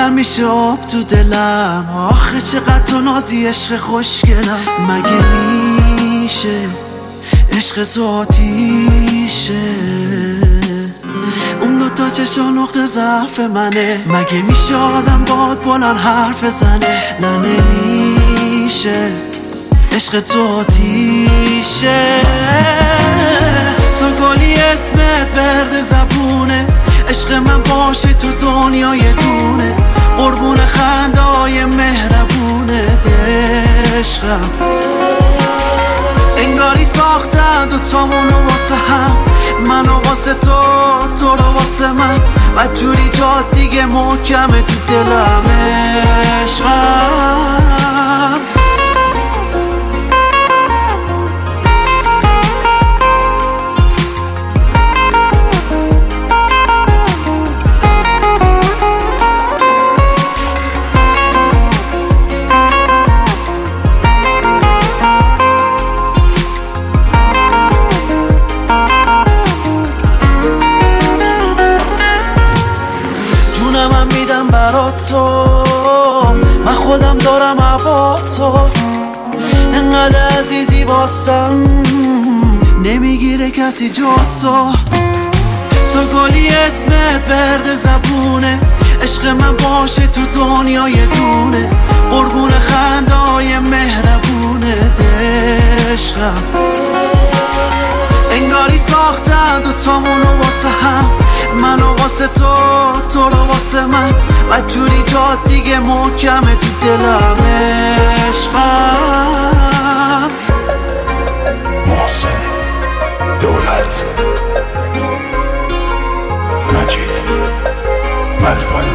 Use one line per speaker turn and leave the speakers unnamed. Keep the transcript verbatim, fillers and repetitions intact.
گرم میشه آب تو دلم. آخه چقدر تو نازی عشق خوشگلم. مگه میشه عشق تو آتیشه؟ اون دوتا چشا نقطه ضعف منه. مگه میشه آدم باد بلند حرف زنه؟ نه نمیشه عشق تو آتیشه. تو گلی اسمت ورد زبونه. عشق من باشه تو دنیا یه دونه. قربون خندای مهربونه عشقم. انگاری ساختن دوتامونو واسه هم. منو واسه تو، تو رو واسه من. بدجوری جاد دیگه محکمه تو دلم عشقم. من میدم برات تو، من خودم دارم عبات تو. انقدر عزیزی واسم نمیگیره کسی جات تو. تو گلی اسمت ورد زبونه. عشق من باشه تو دنیا یه دونه. قربون خندای مهربونه عشقم. انگاری ساختن دوتامونو واسه هم. منو واسه تو، تو رو واسه من. بدجوری جاد دیگه محکمه تو دلم عشقم.
محسن دولت، مجید ملوان.